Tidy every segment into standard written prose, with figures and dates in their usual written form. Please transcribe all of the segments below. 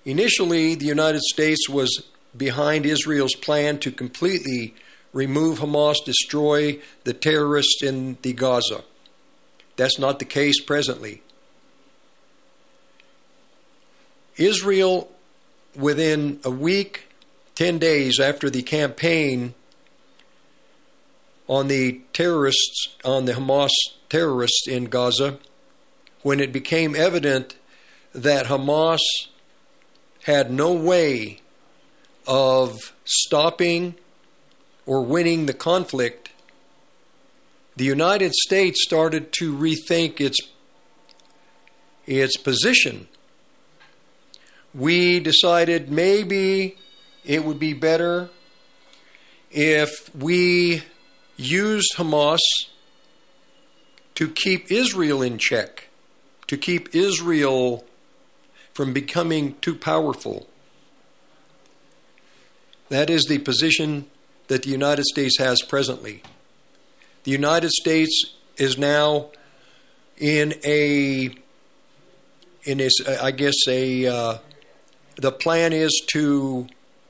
Initially, the United States was behind Israel's plan to completely remove Hamas, destroy the terrorists in the Gaza. That's not the case presently. Israel, within a week, 10 days after the campaign on the terrorists, on the Hamas terrorists in Gaza, when it became evident that Hamas had no way of stopping or winning the conflict, the United States started to rethink its position. We decided maybe it would be better if we used Hamas to keep Israel in check, to keep Israel from becoming too powerful. That is the position that the United States has presently. The United States is now the plan is to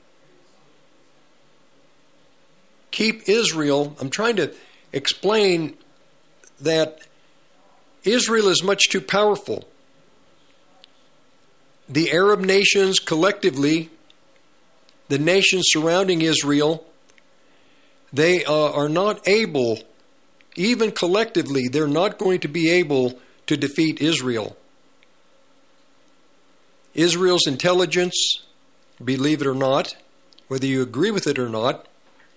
keep Israel. I'm trying to explain that Israel is much too powerful. The Arab nations collectively, the nations surrounding Israel, they are not able, even collectively, they're not going to be able to defeat Israel. Israel's intelligence, believe it or not, whether you agree with it or not,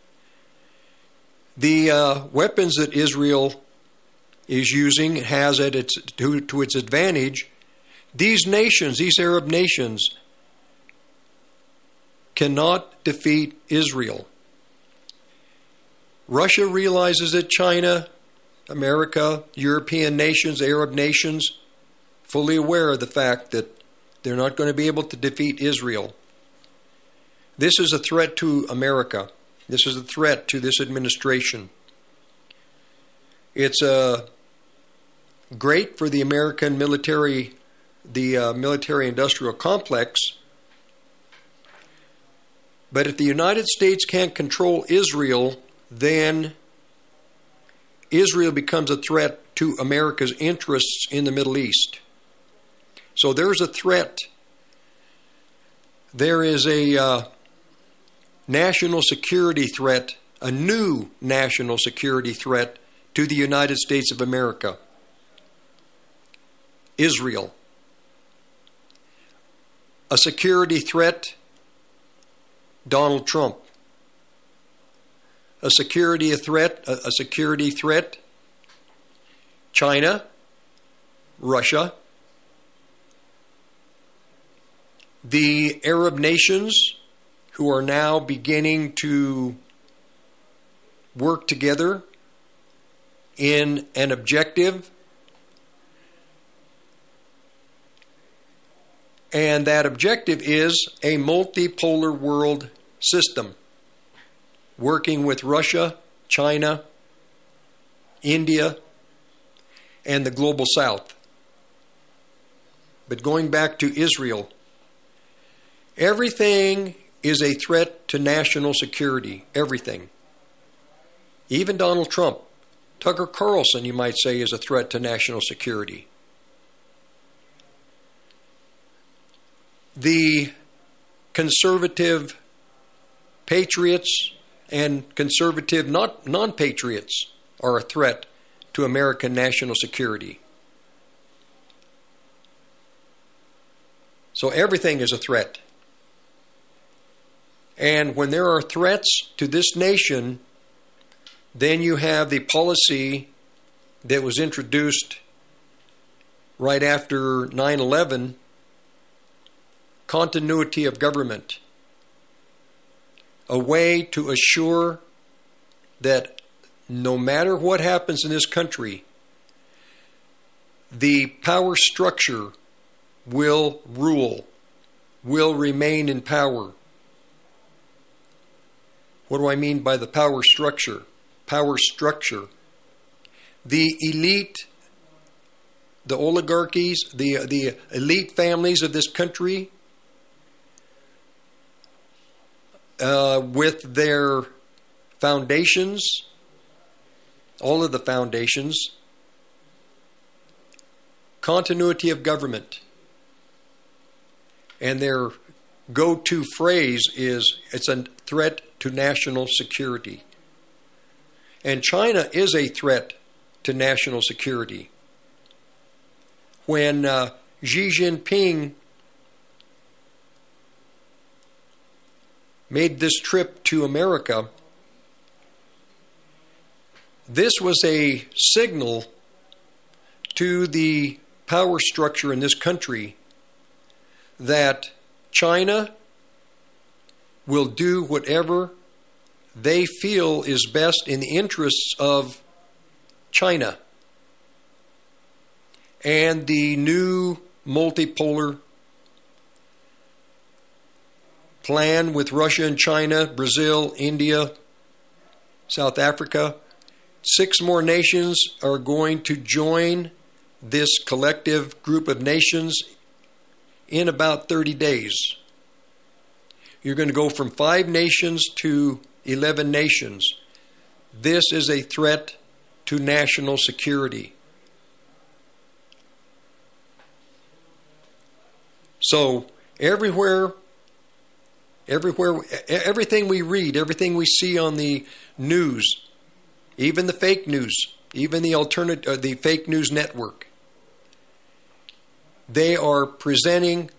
the weapons that Israel is using has to its advantage. These nations, these Arab nations, cannot defeat Israel. Russia realizes that China, America, European nations, Arab nations, fully aware of the fact that they're not going to be able to defeat Israel. This is a threat to America. This is a threat to this administration. It's great for the American military, the military-industrial complex. But if the United States can't control Israel, then Israel becomes a threat to America's interests in the Middle East. So there's a threat. There is a national security threat, a new national security threat to the United States of America. Israel. A security threat, Donald Trump. A security threat, China, Russia. The Arab nations who are now beginning to work together in an objective, and that objective is a multipolar world system, working with Russia, China, India, and the global south. But going back to Israel, everything is a threat to national security. Everything. Even Donald Trump. Tucker Carlson, you might say, is a threat to national security. The conservative patriots and conservative non-patriots are a threat to American national security. So everything is a threat. And when there are threats to this nation, then you have the policy that was introduced right after 9/11, continuity of government. A way to assure that no matter what happens in this country, the power structure will rule, will remain in power. What do I mean by the power structure? Power structure. The elite, the oligarchies, the elite families of this country with their foundations, all of the foundations, continuity of government. And their go-to phrase is, it's a threat to national security. And China is a threat to national security. When Xi Jinping made this trip to America, this was a signal to the power structure in this country that China will do whatever they feel is best in the interests of China. And the new multipolar plan with Russia and China, Brazil, India, South Africa, 6 more nations are going to join this collective group of nations in about 30 days. You're going to go from 5 nations to 11 nations. This is a threat to national security. So everywhere, everything we read, everything we see on the news, even the fake news, even the fake news network, they are presenting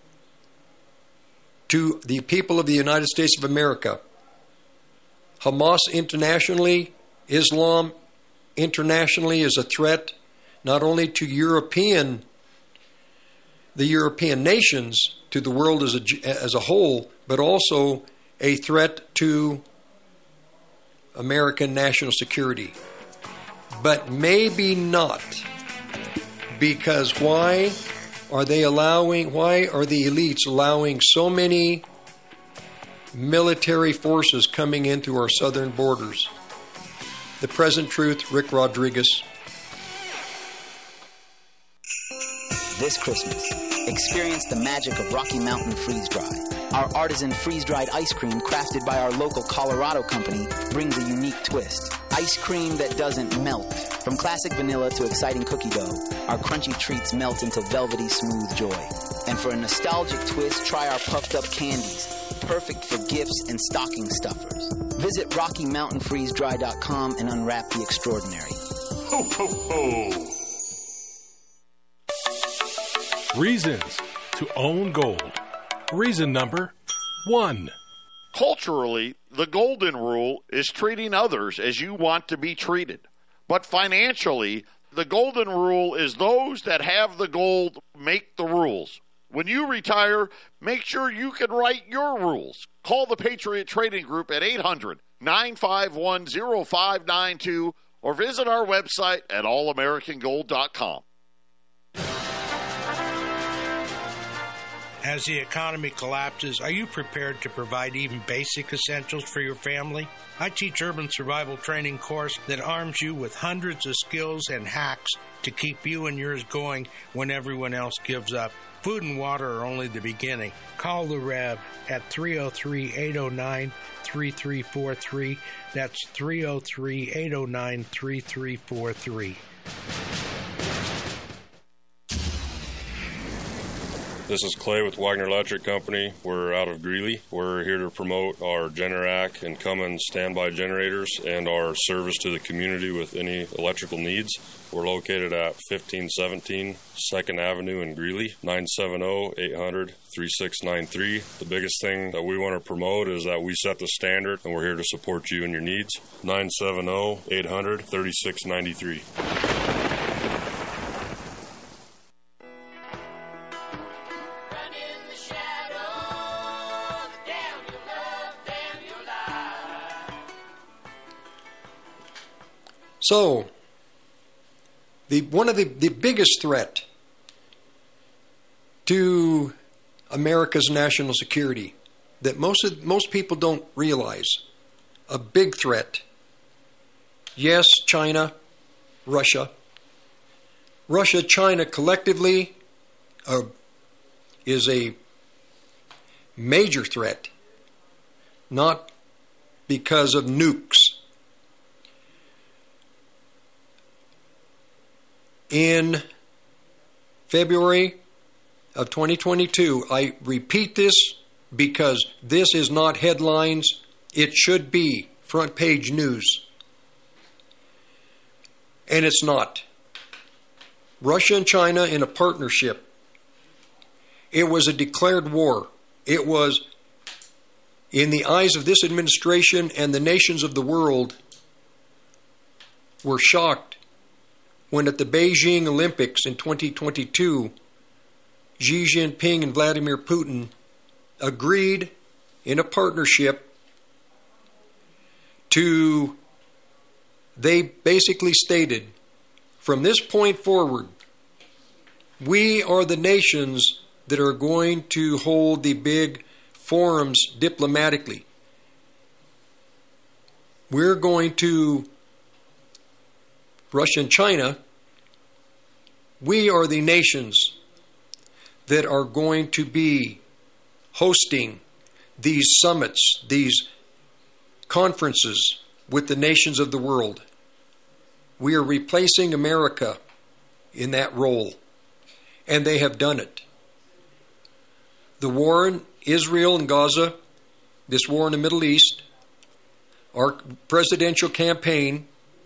to the people of the United States of America Hamas internationally, Islam internationally is a threat not only to the European nations, to the world as a whole, but also a threat to American national security. But maybe not, because why are the elites allowing so many military forces coming into our southern borders? The Present Truth, Rick Rodriguez. This Christmas, experience the magic of Rocky Mountain Freeze Dry. Our artisan freeze-dried ice cream crafted by our local Colorado company brings a unique twist. Ice cream that doesn't melt. From classic vanilla to exciting cookie dough, our crunchy treats melt into velvety smooth joy. And for a nostalgic twist, try our puffed up candies, perfect for gifts and stocking stuffers. Visit RockyMountainFreezeDry.com and unwrap the extraordinary. Ho, ho, ho! Reasons to own gold. Reason number 1. Culturally, the golden rule is treating others as you want to be treated. But financially, the golden rule is those that have the gold make the rules. When you retire, make sure you can write your rules. Call the Patriot Trading Group at 800-951-0592 or visit our website at allamericangold.com. As the economy collapses, are you prepared to provide even basic essentials for your family? I teach urban survival training course that arms you with hundreds of skills and hacks to keep you and yours going when everyone else gives up. Food and water are only the beginning. Call the Rev at 303-809-3343. That's 303-809-3343. This is Clay with Wagner Electric Company. We're out of Greeley. We're here to promote our Generac and Cummins standby generators and our service to the community with any electrical needs. We're located at 1517 2nd Avenue in Greeley, 970-800-3693. The biggest thing that we want to promote is that we set the standard, and we're here to support you and your needs. 970-800-3693. So, one of the biggest threat to America's national security that most people don't realize, a big threat. Yes, China, Russia. Russia, China collectively is a major threat not because of nukes. In February of 2022, I repeat this because this is not headlines. It should be front page news. And it's not. Russia and China in a partnership. It was a declared war. It was, in the eyes of this administration and the nations of the world, were shocked when at the Beijing Olympics in 2022, Xi Jinping and Vladimir Putin agreed in a partnership to, they basically stated, from this point forward, we are the nations that are going to hold the big forums diplomatically. We're going to, Russia and China, we are the nations that are going to be hosting these summits, these conferences with the nations of the world. We are replacing America in that role, and they have done it. The war in Israel and Gaza, this war in the Middle East, our presidential campaign,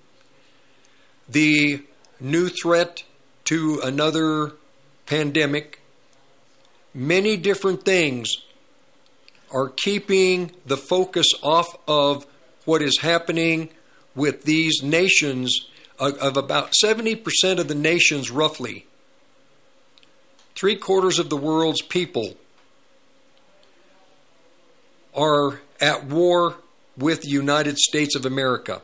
the new threat to another pandemic, many different things are keeping the focus off of what is happening with these nations, of about 70% of the nations roughly. 3/4 of the world's people are at war with the United States of America.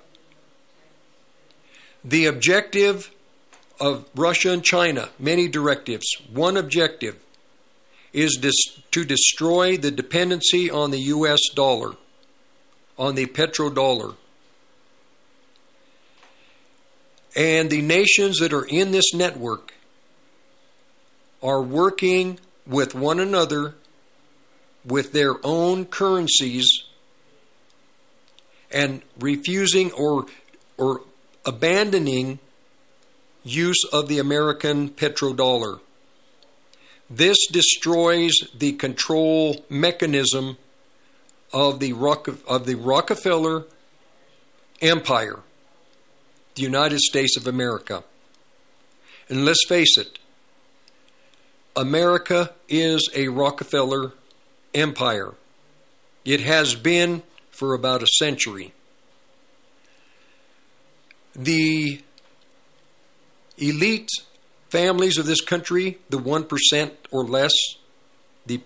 The objective of Russia and China, many directives, one objective is to destroy the dependency on the U.S. dollar, on the petrodollar. And the nations that are in this network are working with one another with their own currencies and refusing or abandoning use of the American petrodollar. This destroys the control mechanism of the Rockefeller Empire, the United States of America. And let's face it, America is a Rockefeller empire. It has been for about a century. The elite families of this country, the 1% or less, the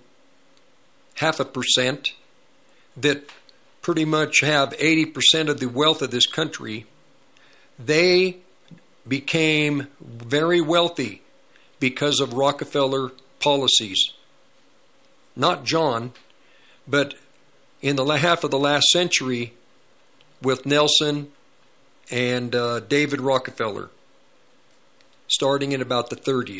0.5% that pretty much have 80% of the wealth of this country, they became very wealthy because of Rockefeller policies. Not John, but in the half of the last century with Nelson and David Rockefeller, starting in about the 30s.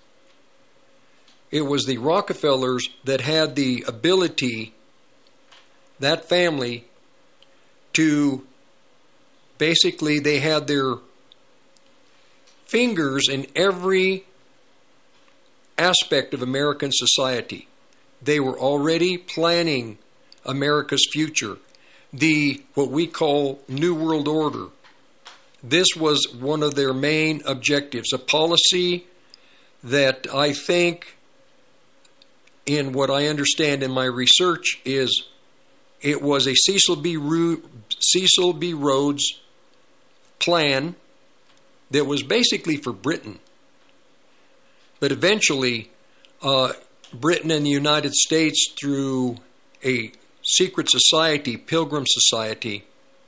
It was the Rockefellers that had the ability, that family, to basically, they had their fingers in every aspect of American society. They were already planning America's future, what we call New World Order. This was one of their main objectives, a policy that I think, in what I understand in my research, is it was a Cecil B. Rhodes plan that was basically for Britain. But eventually, Britain and the United States, through a secret society, Pilgrim Society,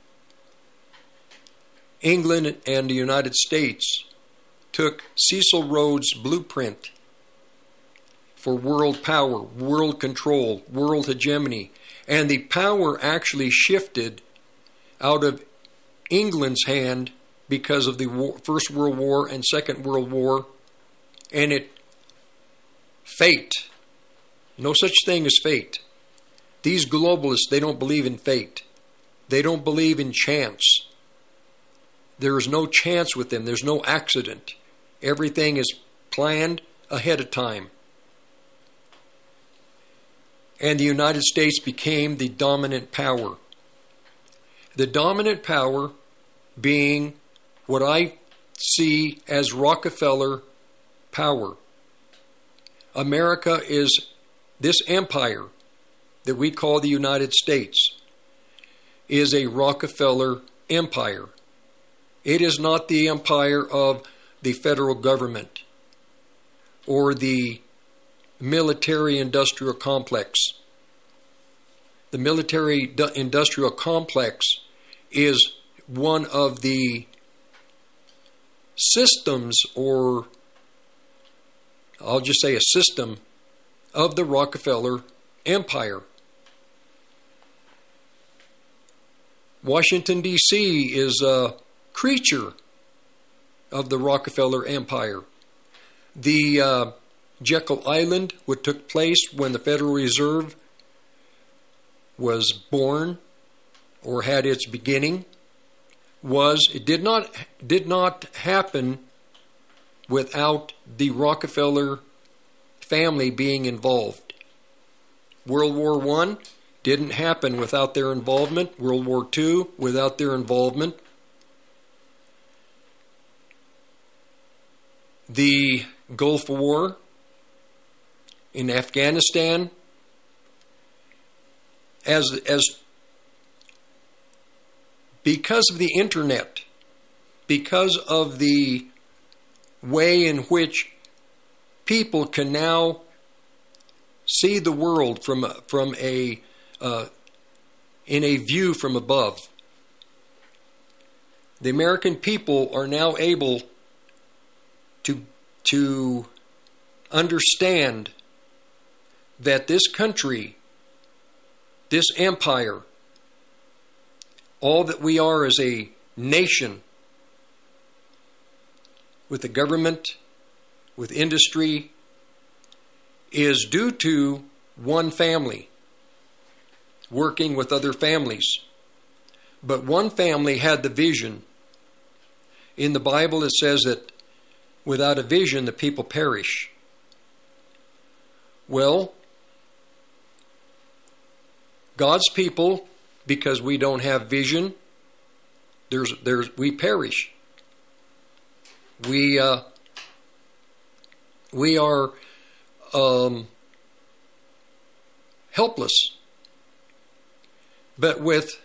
England and the United States took Cecil Rhodes' blueprint for world power, world control, world hegemony, and the power actually shifted out of England's hand because of the First World War and Second World War, and fate, no such thing as fate. These globalists, they don't believe in fate. They don't believe in chance. There is no chance with them. There's no accident. Everything is planned ahead of time. And the United States became the dominant power. The dominant power being what I see as Rockefeller power. America is this empire that we call the United States is a Rockefeller empire. It is not the empire of the federal government or the military-industrial complex. The military-industrial complex is one of the systems, or I'll just say a system, of the Rockefeller empire. Washington, D.C. is a creature of the Rockefeller empire. The Jekyll Island, what took place when the Federal Reserve was born or had its beginning, did not happen without the Rockefeller family being involved. World War I didn't happen without their involvement. World War II without their involvement. The Gulf War in Afghanistan, as because of the internet, because of the way in which people can now see the world in a view from above. The American people are now able to understand that this country, this empire, all that we are as a nation, with the government, with industry, is due to one family working with other families. But one family had the vision. In the Bible it says that without a vision the people perish. Well, God's people, because we don't have vision, we perish. We are helpless. But with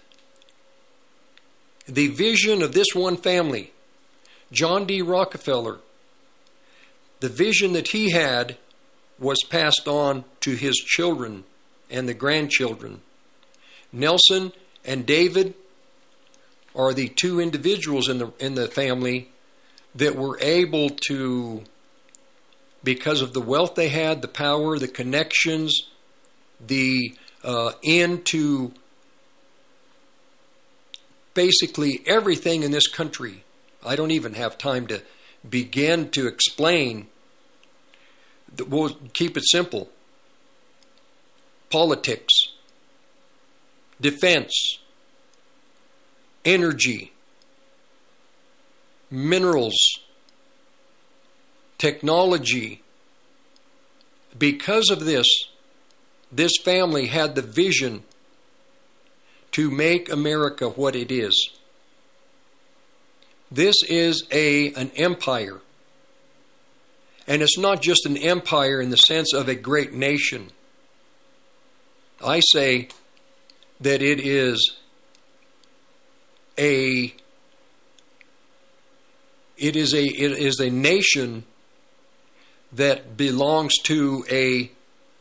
the vision of this one family, John D. Rockefeller, the vision that he had was passed on to his children and the grandchildren. Nelson and David are the two individuals in the family that were able to, because of the wealth they had, the power, the connections, the into basically everything in this country. I don't even have time to begin to explain. We'll keep it simple. Politics, defense, energy, minerals, technology. Because of this family had the vision to make America what it is. This is an empire. And it's not just an empire in the sense of a great nation. I say that it is a nation that belongs to a,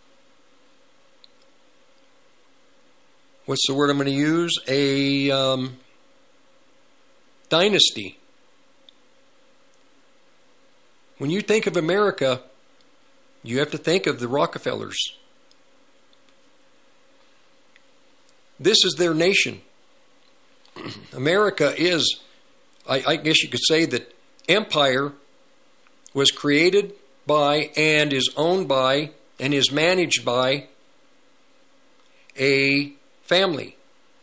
what's the word I'm going to use? A dynasty. When you think of America, you have to think of the Rockefellers. This is their nation. America is, I guess you could say that empire was created by and is owned by and is managed by a family.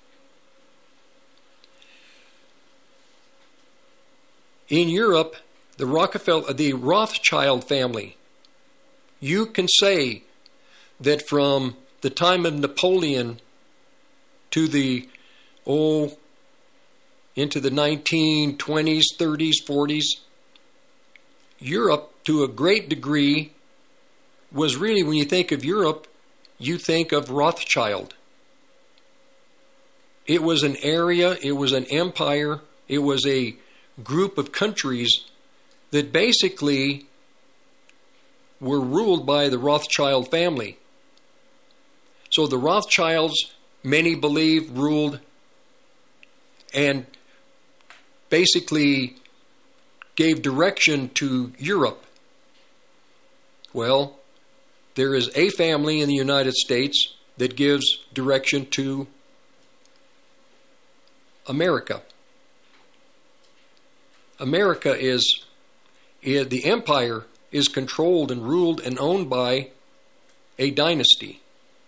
In Europe, the Rothschild family, you can say that from the time of Napoleon to into the 1920s, 30s, 40s, Europe, to a great degree, was really, when you think of Europe, you think of Rothschild. It was an area, it was an empire, it was a group of countries that basically were ruled by the Rothschild family. So the Rothschilds, many believe, ruled and basically gave direction to Europe. Well, there is a family in the United States that gives direction to America. America the empire is controlled and ruled and owned by a dynasty.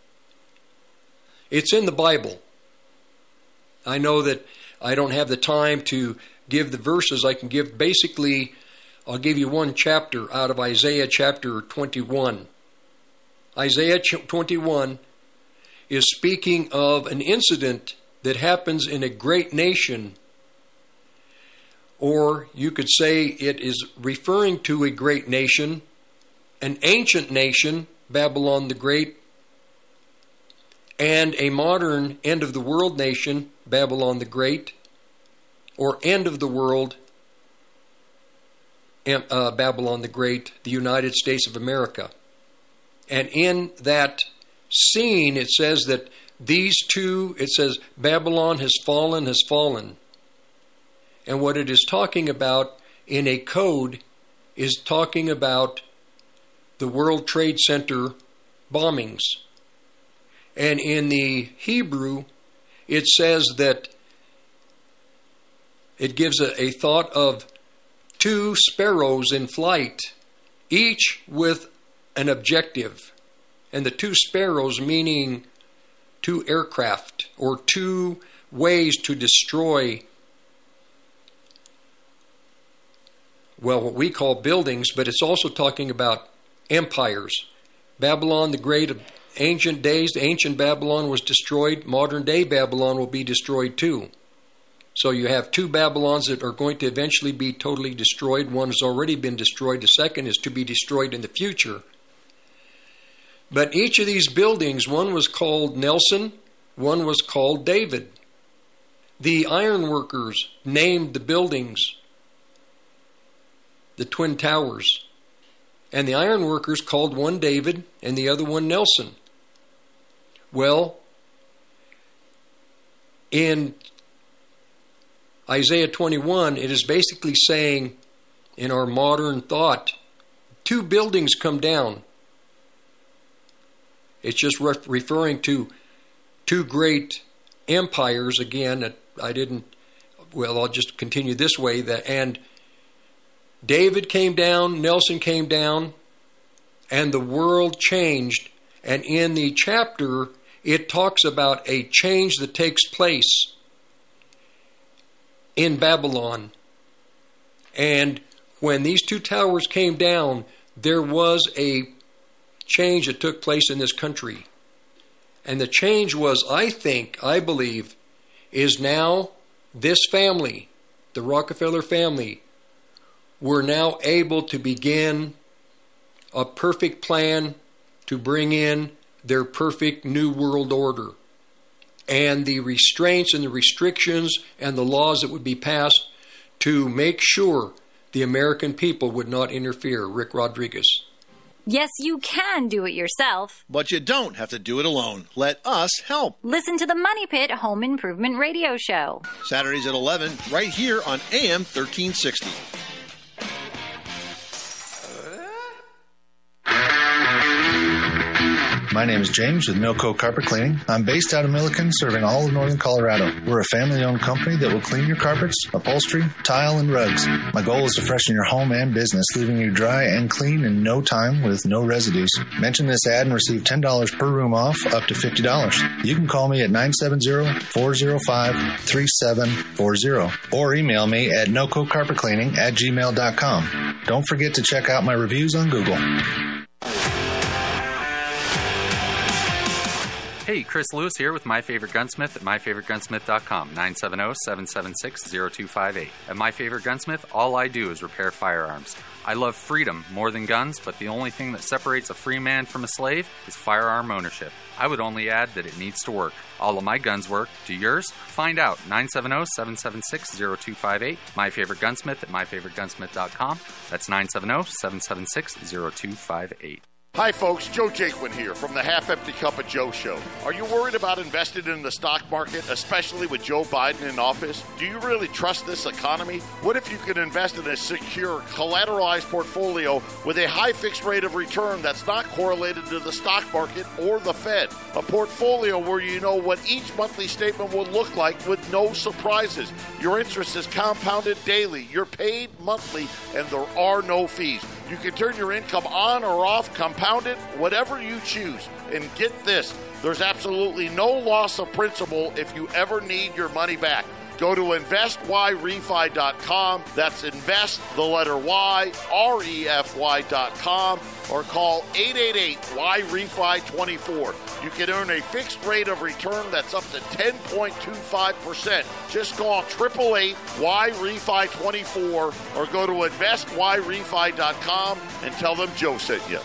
It's in the Bible. I know that I don't have the time to give the verses. I can give basically, I'll give you one chapter out of Isaiah chapter 21. Isaiah 21 is speaking of an incident that happens in a great nation, or you could say it is referring to a great nation, an ancient nation, Babylon the Great, and a modern end-of-the-world nation, Babylon the Great, or end of the world, Babylon the Great, the United States of America. And in that scene, it says that these two, it says, Babylon has fallen, has fallen. And what it is talking about in a code is talking about the World Trade Center bombings. And in the Hebrew, it says that it gives a thought of two sparrows in flight, each with an objective. And the two sparrows meaning two aircraft or two ways to destroy, well, what we call buildings, but it's also talking about empires. Babylon the Great of ancient days, the ancient Babylon was destroyed. Modern day Babylon will be destroyed too. So you have two Babylons that are going to eventually be totally destroyed. One has already been destroyed. The second is to be destroyed in the future. But each of these buildings, one was called Nelson, one was called David. The ironworkers named the buildings the Twin Towers. And the ironworkers called one David and the other one Nelson. Well, in Isaiah 21, it is basically saying, in our modern thought, two buildings come down. It's just referring to two great empires. Again, I'll just continue this way. And David came down, Nelson came down, and the world changed. And in the chapter, it talks about a change that takes place in Babylon. And when these two towers came down, there was a change that took place in this country. And the change was, I believe, is now this family, the Rockefeller family, were now able to begin a perfect plan to bring in their perfect new world order. And the restraints and the restrictions and the laws that would be passed to make sure the American people would not interfere. Rick Rodriguez. Yes, you can do it yourself. But you don't have to do it alone. Let us help. Listen to the Money Pit Home Improvement Radio Show. Saturdays at 11, right here on AM 1360. My name is James with Milco Carpet Cleaning. I'm based out of Milliken, serving all of northern Colorado. We're a family-owned company that will clean your carpets, upholstery, tile, and rugs. My goal is to freshen your home and business, leaving you dry and clean in no time with no residues. Mention this ad and receive $10 per room off, up to $50. You can call me at 970-405-3740 or email me at nococarpetcleaning@gmail.com. Don't forget to check out my reviews on Google. Hey, Chris Lewis here with My Favorite Gunsmith at myfavoritegunsmith.com, 970-776-0258. At My Favorite Gunsmith, all I do is repair firearms. I love freedom more than guns, but the only thing that separates a free man from a slave is firearm ownership. I would only add that it needs to work. All of my guns work. Do yours? Find out. 970-776-0258. My Favorite Gunsmith at myfavoritegunsmith.com. That's 970-776-0258. Hi folks, Joe Jaquin here from the Half Empty Cup of Joe show. Are you worried about investing in the stock market, especially with Joe Biden in office? Do you really trust this economy? What if you could invest in a secure, collateralized portfolio with a high fixed rate of return that's not correlated to the stock market or the Fed? A portfolio where you know what each monthly statement will look like with no surprises. Your interest is compounded daily, you're paid monthly, and there are no fees. You can turn your income on or off, compound it, whatever you choose. And get this, there's absolutely no loss of principal if you ever need your money back. Go to investyrefi.com. That's invest, the letter Y, REFY.com, or call 888-YREFI24. You can earn a fixed rate of return that's up to 10.25%. Just call 888-YREFI24 or go to investyrefi.com and tell them Joe sent you.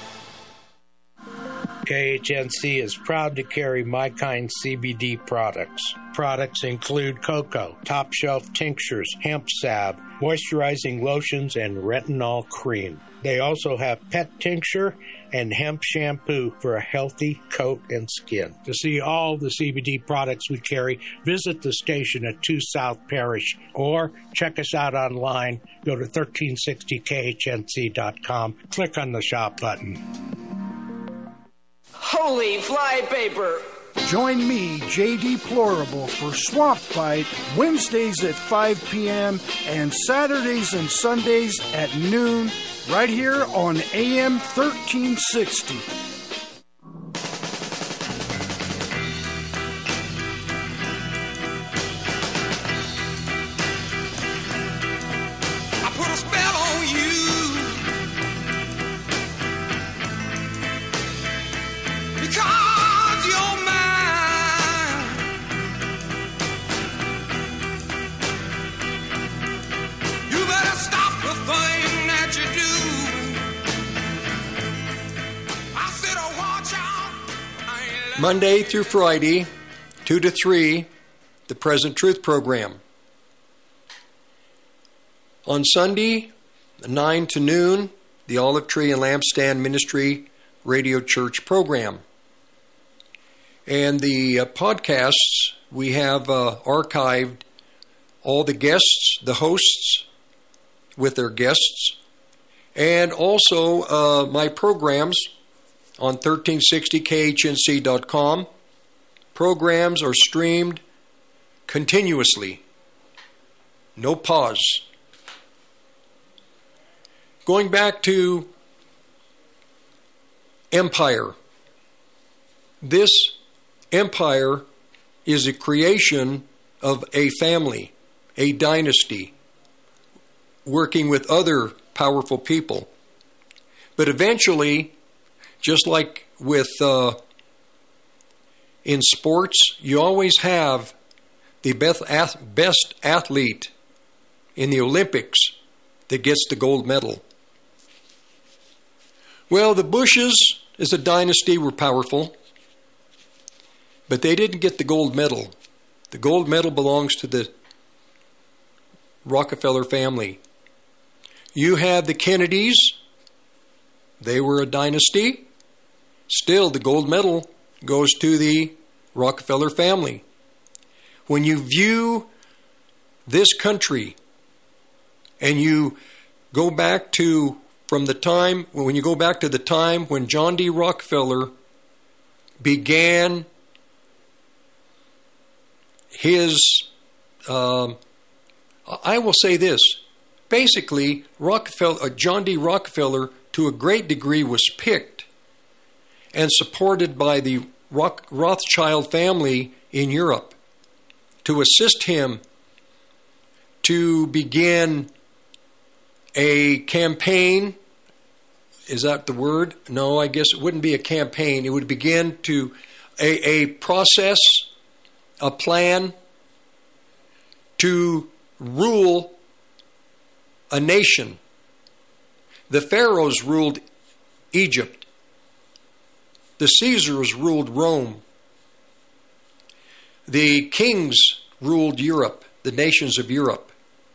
KHNC is proud to carry My Kind CBD products. Products include cocoa, top shelf tinctures, hemp salve, moisturizing lotions, and retinol cream. They also have pet tincture and hemp shampoo for a healthy coat and skin. To see all the CBD products we carry, visit the station at 2 South Parish or check us out online. Go to 1360khnc.com. Click on the shop button. Holy flypaper! Join me, J.D. Plorable, for Swamp Fight Wednesdays at 5 p.m. and Saturdays and Sundays at noon, right here on AM 1360. I put a spell on you. Because you're mine. You better stop the thing that you do. I said, oh, watch out. Monday through Friday, 2 to 3, the Present Truth program. On Sunday, 9 to noon, the Olive Tree and Lampstand Ministry Radio Church program. And the podcasts, we have archived all the guests, the hosts with their guests, and also my programs on 1360khnc.com. Programs are streamed continuously. No pause. Going back to empire. This empire is a creation of a family, a dynasty, working with other powerful people. But eventually, just like with in sports, you always have the best athlete in the Olympics that gets the gold medal. Well, the Bushes as a dynasty were powerful, but they didn't get the gold medal. The gold medal belongs to the Rockefeller family. You have the Kennedys. They were a dynasty. Still, the gold medal goes to the Rockefeller family. When you view this country and you go back to when you go back to the time when John D. Rockefeller began his, I will say this, basically John D. Rockefeller to a great degree was picked and supported by the Rothschild family in Europe to assist him to begin a campaign. Is that the word? No, I guess it wouldn't be a campaign. It would begin to a process, a plan to rule a nation. The pharaohs ruled Egypt. The Caesars ruled Rome. The kings ruled Europe, the nations of Europe.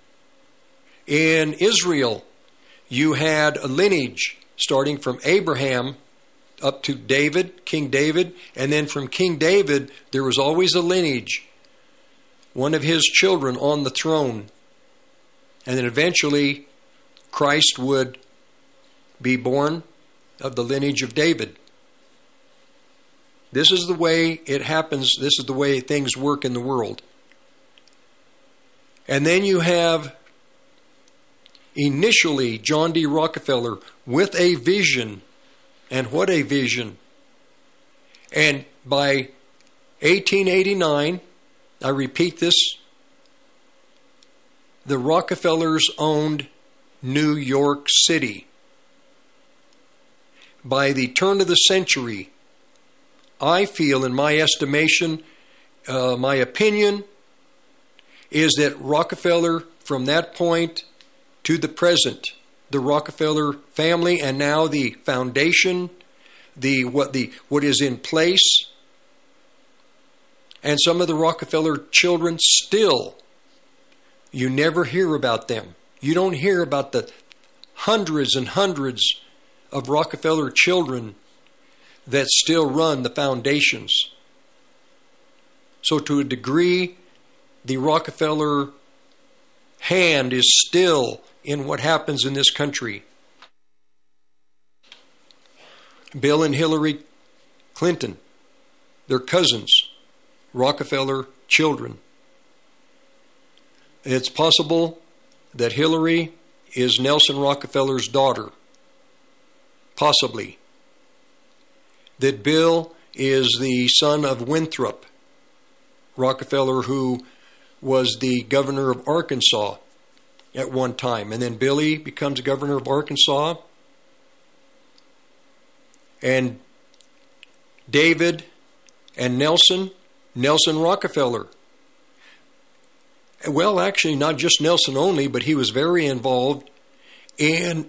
In Israel, you had a lineage starting from Abraham up to David, King David, and then from King David, there was always a lineage, one of his children on the throne. And then eventually, Christ would be born of the lineage of David. This is the way it happens. This is the way things work in the world. And then you have initially John D. Rockefeller with a vision. And what a vision. And by 1889, I repeat this, the Rockefellers owned New York City. By the turn of the century, I feel, in my estimation, my opinion, is that Rockefeller, from that point to the present, the Rockefeller family, and now the foundation, what is in place, and some of the Rockefeller children still, you never hear about them. You don't hear about the hundreds and hundreds of Rockefeller children that still run the foundations. So to a degree, the Rockefeller hand is still in what happens in this country. Bill and Hillary Clinton, they're cousins, Rockefeller children. It's possible that Hillary is Nelson Rockefeller's daughter. Possibly. That Bill is the son of Winthrop Rockefeller, who was the governor of Arkansas at one time. And then Billy becomes governor of Arkansas. And David and Nelson Rockefeller. Well, actually, not just Nelson only, but he was very involved in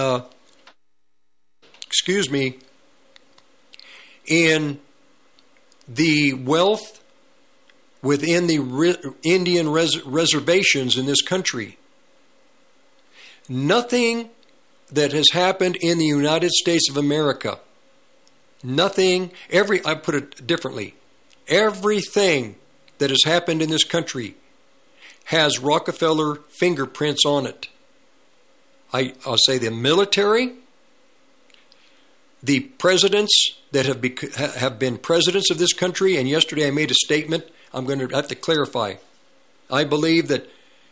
the wealth within the Indian reservations in this country. Nothing that has happened in the United States of America, I put it differently, everything that has happened in this country has Rockefeller fingerprints on it. I'll say the military, the presidents that have been presidents of this country, and yesterday I made a statement I'm going to have to clarify. I believe that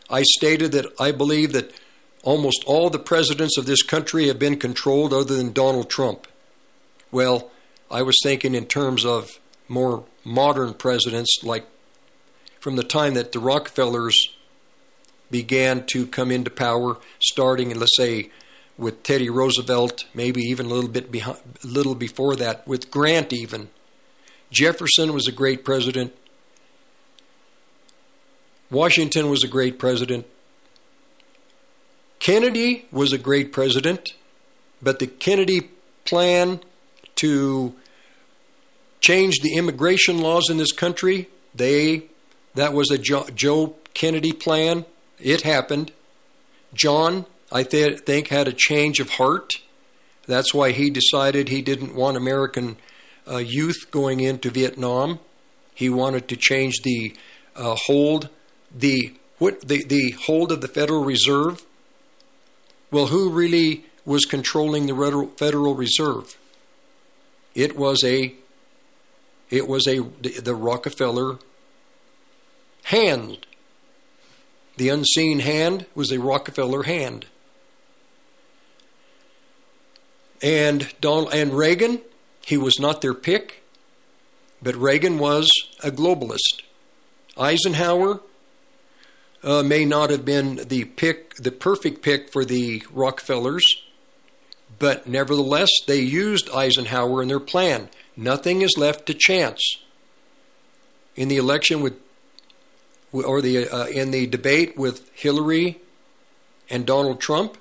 almost all the presidents of this country have been controlled other than Donald Trump. Well, I was thinking in terms of more modern presidents, like from the time that the Rockefellers began to come into power, starting, let's say, with Teddy Roosevelt, maybe even a little before that, with Grant even. Jefferson was a great president. Washington was a great president. Kennedy was a great president, but the Kennedy plan to change the immigration laws in this country, that was a Joe Kennedy plan. It happened. John, I think, had a change of heart. That's why he decided he didn't want American youth going into Vietnam. He wanted to change the hold of the Federal Reserve. Well, who really was controlling the Federal Reserve? It was a It was the Rockefeller hand. The unseen hand was a Rockefeller hand. And Reagan, he was not their pick, but Reagan was a globalist. Eisenhower may not have been the perfect pick for the Rockefellers, but nevertheless, they used Eisenhower in their plan. Nothing is left to chance. In the election in the debate with Hillary and Donald Trump,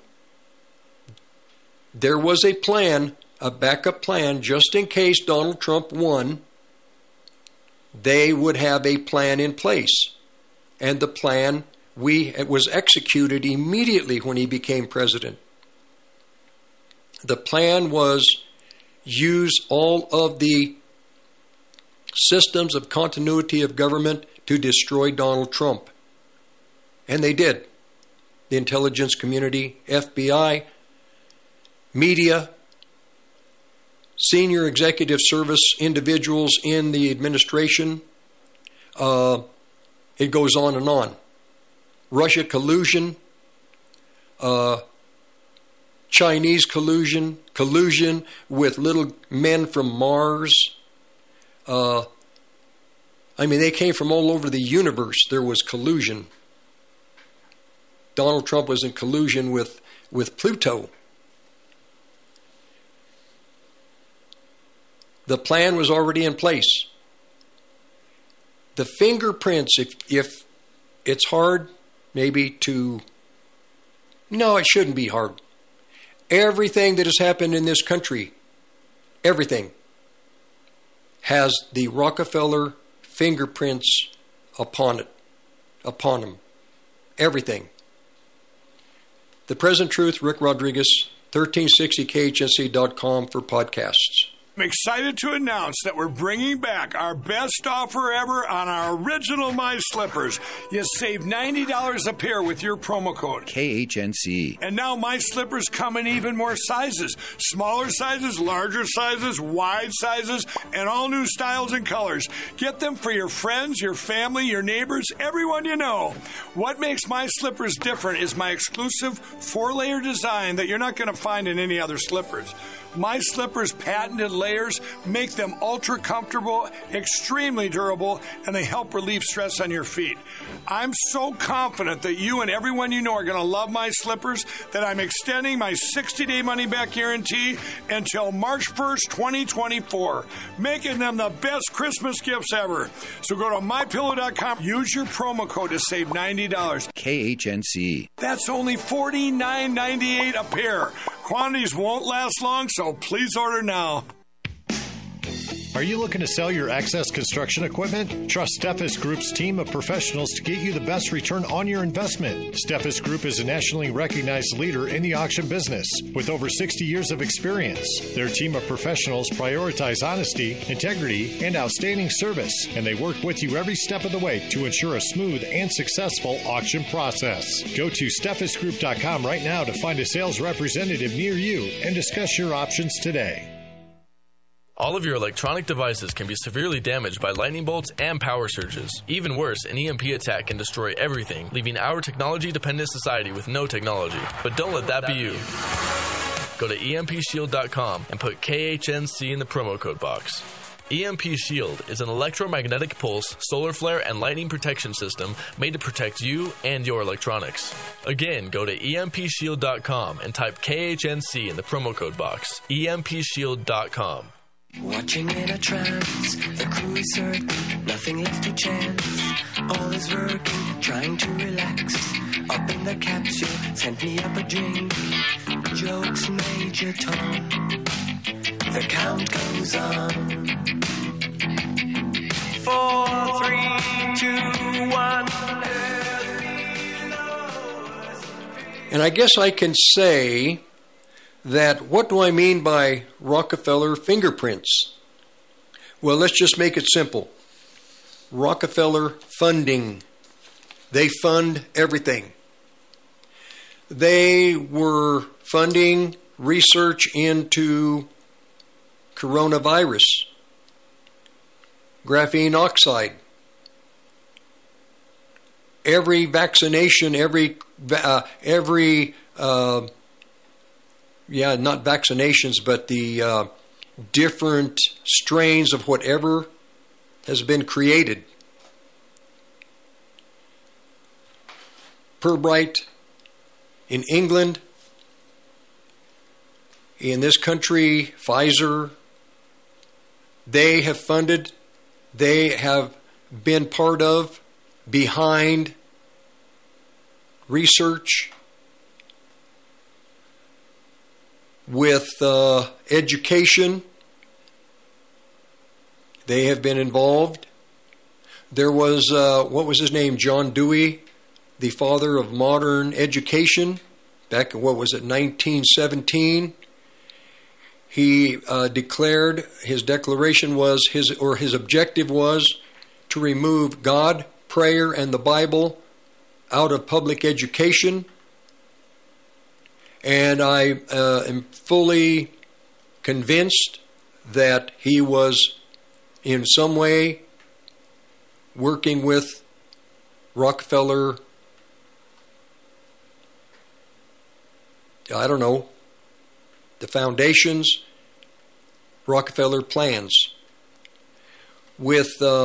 there was a plan, a backup plan, just in case Donald Trump won. They would have a plan in place. And the plan was executed immediately when he became president. The plan was use all of the systems of continuity of government to destroy Donald Trump. And they did. The intelligence community, FBI, media, senior executive service individuals in the administration. It goes on and on. Russia collusion, Chinese collusion with little men from Mars. They came from all over the universe. There was collusion. Donald Trump was in collusion with Pluto. The plan was already in place. The fingerprints, if it's hard, maybe to... No, it shouldn't be hard. Everything that has happened in this country, everything, has the Rockefeller fingerprints upon them. Everything. The Present Truth, Rick Rodriguez, 1360khnc.com for podcasts. I'm excited to announce that we're bringing back our best offer ever on our original My Slippers. You save $90 a pair with your promo code KHNC. And now My Slippers come in even more sizes. Smaller sizes, larger sizes, wide sizes, and all new styles and colors. Get them for your friends, your family, your neighbors, everyone you know. What makes My Slippers different is my exclusive 4-layer design that you're not going to find in any other slippers. My Slippers' patented layers make them ultra comfortable, extremely durable, and they help relieve stress on your feet. I'm so confident that you and everyone you know are going to love My Slippers that I'm extending my 60-day money-back guarantee until March 1st, 2024, making them the best Christmas gifts ever. So go to MyPillow.com, use your promo code to save $90. KHNC. That's only $49.98 a pair. Quantities won't last long, so please order now. Are you looking to sell your excess construction equipment? Trust Steffes Group's team of professionals to get you the best return on your investment. Steffes Group is a nationally recognized leader in the auction business with over 60 years of experience. Their team of professionals prioritize honesty, integrity, and outstanding service, and they work with you every step of the way to ensure a smooth and successful auction process. Go to SteffesGroup.com right now to find a sales representative near you and discuss your options today. All of your electronic devices can be severely damaged by lightning bolts and power surges. Even worse, an EMP attack can destroy everything, leaving our technology-dependent society with no technology. But don't let that be you. Go to EMPShield.com and put KHNC in the promo code box. EMP Shield is an electromagnetic pulse, solar flare, and lightning protection system made to protect you and your electronics. Again, go to EMPShield.com and type KHNC in the promo code box. EMPShield.com. Watching in a trance, the crew is certain, nothing left to chance. All is working, trying to relax. Up in the capsule, sent me up a drink. Jokes, Major Tom. The count goes on. 4, 3, 2, 1. And I guess I can say that what do I mean by Rockefeller fingerprints? Well, let's just make it simple. Rockefeller funding. They fund everything. They were funding research into coronavirus. graphene oxide. Every vaccination, not vaccinations, but the different strains of whatever has been created. Pirbright in England, in this country, Pfizer, they have funded, they have been part of, behind research with education. They have been involved. There was, what was his name? John Dewey, the father of modern education, back in, 1917. He declared, his declaration was, his objective was to remove God, prayer, and the Bible out of public education. And I am fully convinced that he was in some way working with Rockefeller, I don't know, the foundations, Rockefeller plans, with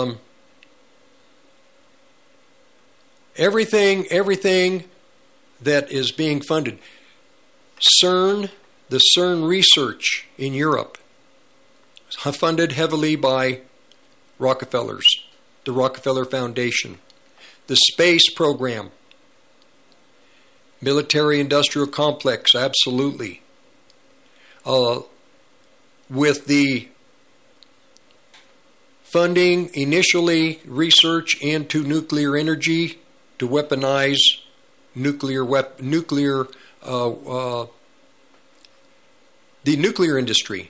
everything that is being funded. CERN, the CERN research in Europe, funded heavily by Rockefellers, the Rockefeller Foundation. The space program, military-industrial complex, absolutely. With the funding, initially research into nuclear energy to weaponize the nuclear industry.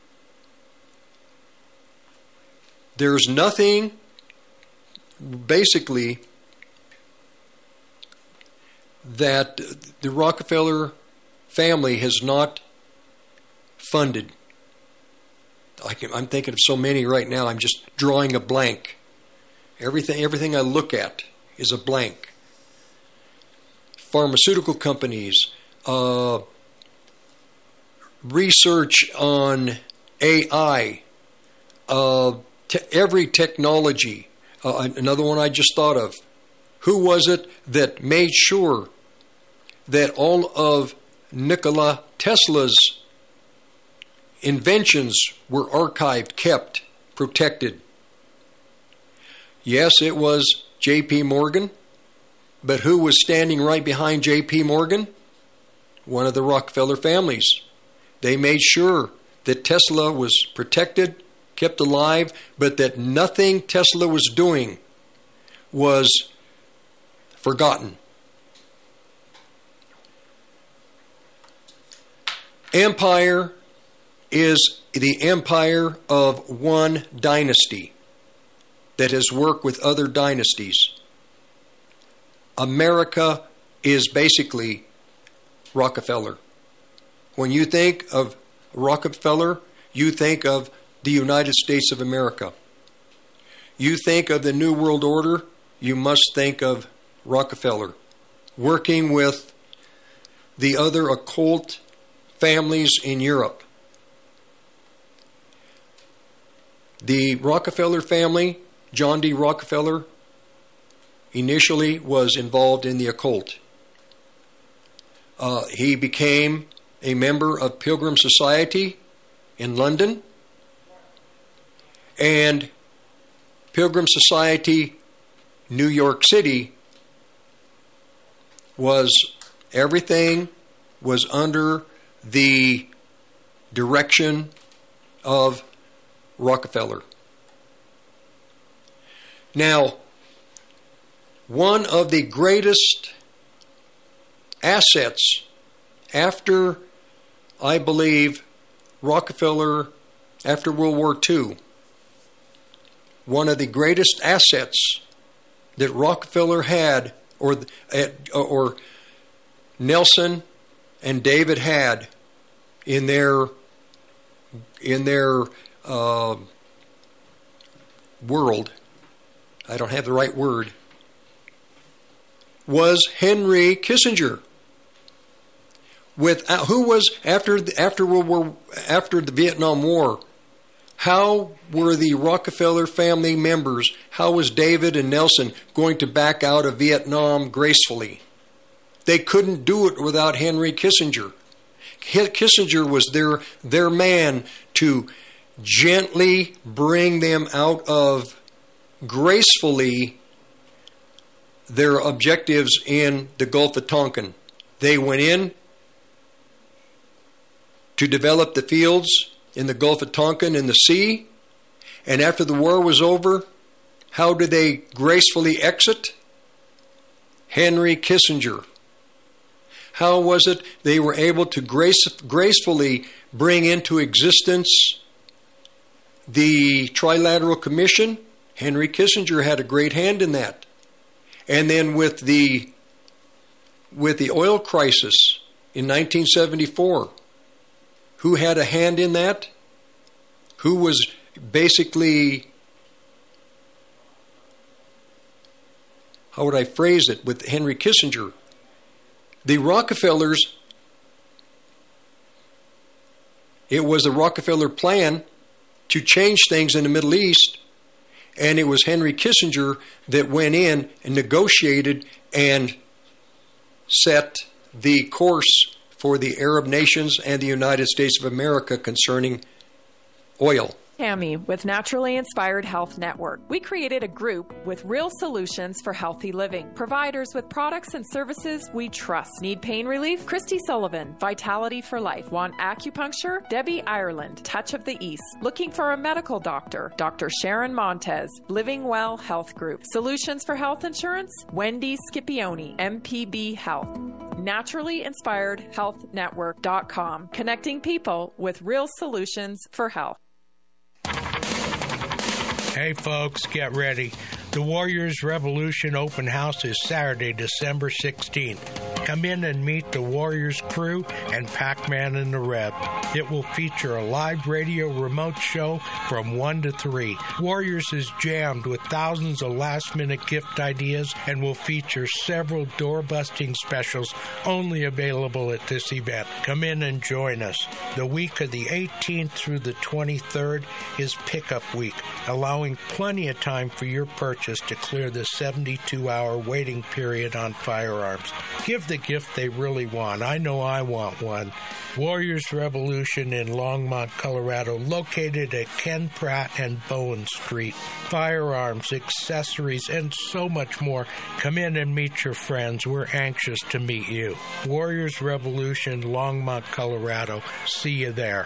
There's nothing, basically, that the Rockefeller family has not funded. I'm thinking of so many right now, I'm just drawing a blank. Everything I look at is a blank. Pharmaceutical companies, research on AI, every technology. Another one I just thought of. Who was it that made sure that all of Nikola Tesla's inventions were archived, kept, protected? Yes, it was J.P. Morgan, but who was standing right behind J.P. Morgan? One of the Rockefeller families. They made sure that Tesla was protected, kept alive, but that nothing Tesla was doing was forgotten. Empire is the empire of one dynasty that has worked with other dynasties. America is basically Rockefeller. When you think of Rockefeller, you think of the United States of America. You think of the New World Order, you must think of Rockefeller, working with the other occult families in Europe. The Rockefeller family, John D. Rockefeller, initially was involved in the occult. He became a member of Pilgrim Society in London, and Pilgrim Society, New York City, everything was under the direction of Rockefeller. Now, one of the greatest assets after, I believe, Rockefeller, after World War II, one of the greatest assets that Rockefeller had, or Nelson and David had in their world, I don't have the right word, was Henry Kissinger. Who was after the Vietnam War? How were the Rockefeller family members? How was David and Nelson going to back out of Vietnam gracefully? They couldn't do it without Henry Kissinger. Kissinger was their man to gently bring them out of gracefully their objectives in the Gulf of Tonkin. They went in to develop the fields in the Gulf of Tonkin in the sea, and after the war was over, how did they gracefully exit? Henry Kissinger. How was it they were able to gracefully bring into existence the Trilateral Commission? Henry Kissinger had a great hand in that. And then with the oil crisis in 1974, who had a hand in that? Who was basically, how would I phrase it with Henry Kissinger? The Rockefellers, it was the Rockefeller plan to change things in the Middle East, and it was Henry Kissinger that went in and negotiated and set the course for the Arab nations and the United States of America concerning oil. Tammy with Naturally Inspired Health Network. We created a group with real solutions for healthy living. Providers with products and services we trust. Need pain relief? Christy Sullivan, Vitality for Life. Want acupuncture? Debbie Ireland, Touch of the East. Looking for a medical doctor? Dr. Sharon Montez, Living Well Health Group. Solutions for health insurance? Wendy Scipione, MPB Health. NaturallyInspiredHealthNetwork.com. Connecting people with real solutions for health. Hey folks, get ready. The Warriors Revolution Open House is Saturday, December 16th. Come in and meet the Warriors crew and Pac-Man and the Rev. It will feature a live radio remote show from 1 to 3. Warriors is jammed with thousands of last-minute gift ideas and will feature several door-busting specials only available at this event. Come in and join us. The week of the 18th through the 23rd is pickup week, allowing plenty of time for your purchase to clear the 72-hour waiting period on firearms. Give the gift they really want. I know I want one. Warriors Revolution in Longmont, Colorado, located at Ken Pratt and Bowen Street. Firearms, accessories, and so much more. Come in and meet your friends. We're anxious to meet you. Warriors Revolution, Longmont, Colorado. See you there.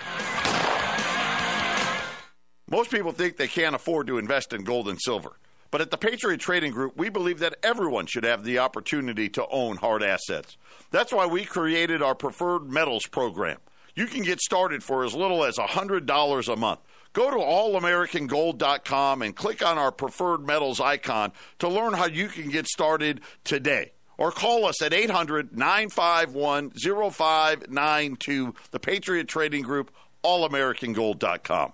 Most people think they can't afford to invest in gold and silver. But at the Patriot Trading Group, we believe that everyone should have the opportunity to own hard assets. That's why we created our Preferred Metals program. You can get started for as little as $100 a month. Go to allamericangold.com and click on our Preferred Metals icon to learn how you can get started today. Or call us at 800-951-0592, the Patriot Trading Group, allamericangold.com.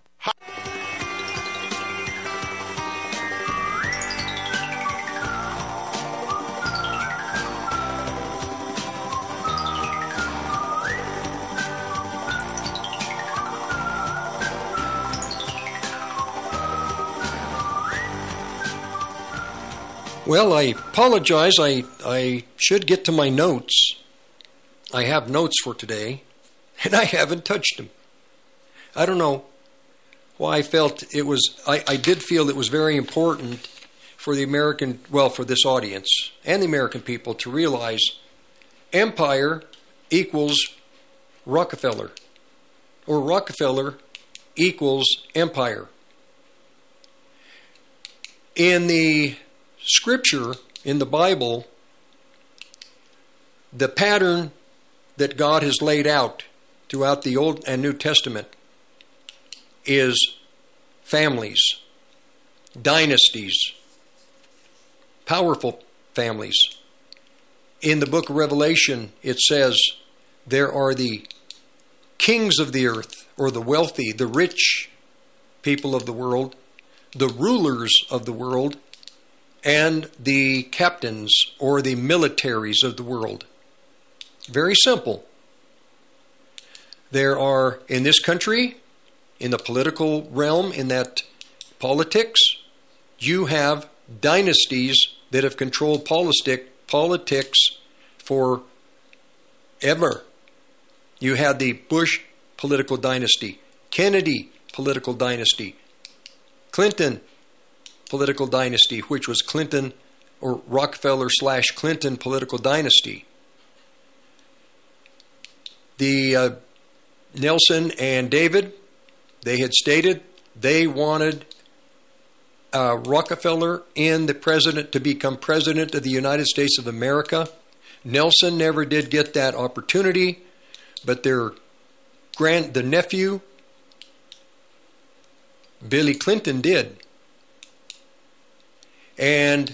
Well, I apologize. I should get to my notes. I have notes for today, and I haven't touched them. I don't know why I felt it was... I did feel it was very important for the American... Well, for this audience and the American people to realize empire equals Rockefeller, or Rockefeller equals empire. In the Scripture, in the Bible, the pattern that God has laid out throughout the Old and New Testament is families, dynasties, powerful families. In the book of Revelation, it says there are the kings of the earth, or the wealthy, the rich people of the world. the rulers of the world and the captains or the militaries of the world. Very simple. There are, in this country, in the political realm, in that politics, you have dynasties that have controlled politics forever. You had the Bush political dynasty, Kennedy political dynasty, Clinton political dynasty, which was Clinton or Rockefeller/Clinton political dynasty. The Nelson and David, they had stated they wanted Rockefeller in the president to become president of the United States of America. Nelson never did get that opportunity, but the nephew, Billy Clinton, did. And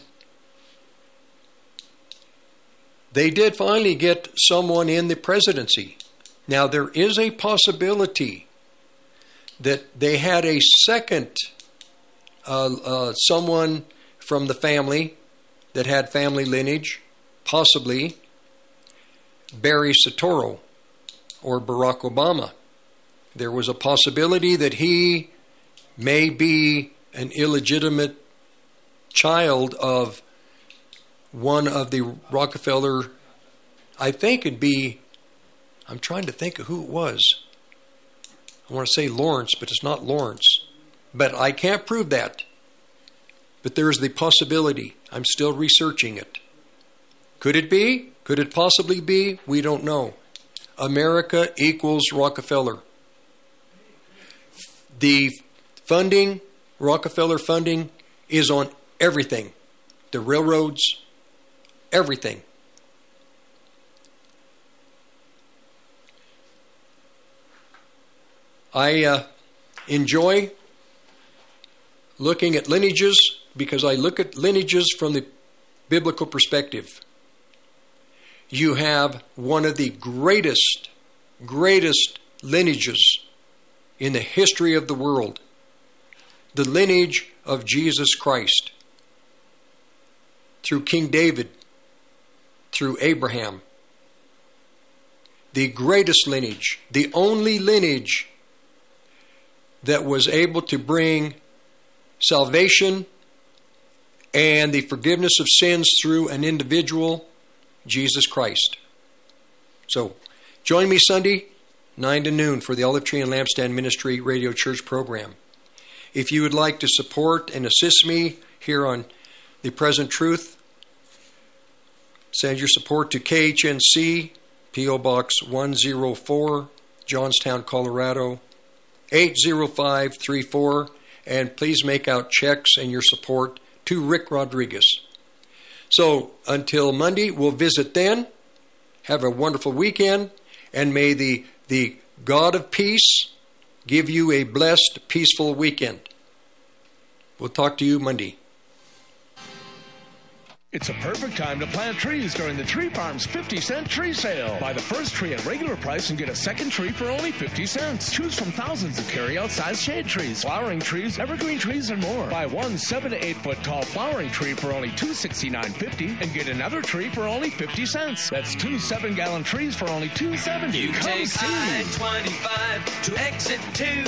they did finally get someone in the presidency. Now, there is a possibility that they had a second someone from the family that had family lineage, possibly Barry Soetoro or Barack Obama. There was a possibility that he may be an illegitimate child of one of the Rockefeller, I think it'd be, I'm trying to think of who it was. I want to say Lawrence, but it's not Lawrence. But I can't prove that. But there's the possibility. I'm still researching it. Could it be? Could it possibly be? We don't know. America equals Rockefeller. The funding, Rockefeller funding, is on everything. The railroads, everything. I enjoy looking at lineages because I look at lineages from the biblical perspective. You have one of the greatest lineages in the history of the world. The lineage of Jesus Christ. Through King David. Through Abraham. The greatest lineage. The only lineage that was able to bring salvation and the forgiveness of sins through an individual, Jesus Christ. So, join me Sunday, 9 to noon, for the Olive Tree and Lampstand Ministry Radio Church program. If you would like to support and assist me here on The Present Truth, send your support to KHNC, P.O. Box 104, Johnstown, Colorado, 80534, and please make out checks and your support to Rick Rodriguez. So until Monday, we'll visit then. Have a wonderful weekend, and may the God of peace give you a blessed, peaceful weekend. We'll talk to you Monday. It's a perfect time to plant trees during the Tree Farm's 50-cent tree sale. Buy the first tree at regular price and get a second tree for only 50 cents. Choose from thousands of carry-out size shade trees, flowering trees, evergreen trees, and more. Buy one 7 to 8 foot tall flowering tree for only $269.50 and get another tree for only 50 cents. That's 2 7-gallon trees for only $2.70. You Come take see. I-25 to exit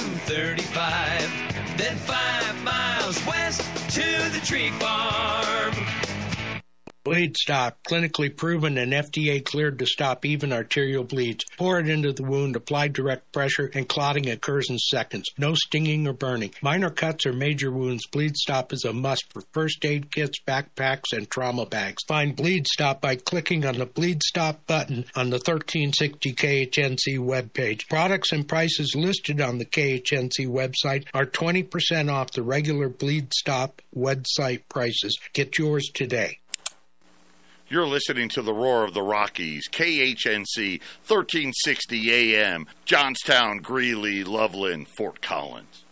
235, then 5 miles west to the Tree Farm. Bleed Stop, clinically proven and FDA cleared to stop even arterial bleeds. Pour it into the wound, apply direct pressure, and clotting occurs in seconds. No stinging or burning. Minor cuts or major wounds, Bleed Stop is a must for first aid kits, backpacks, and trauma bags. Find Bleed Stop by clicking on the Bleed Stop button on the 1360 KHNC webpage. Products and prices listed on the KHNC website are 20% off the regular Bleed Stop website prices. Get yours today. You're listening to the Roar of the Rockies, KHNC, 1360 AM, Johnstown, Greeley, Loveland, Fort Collins.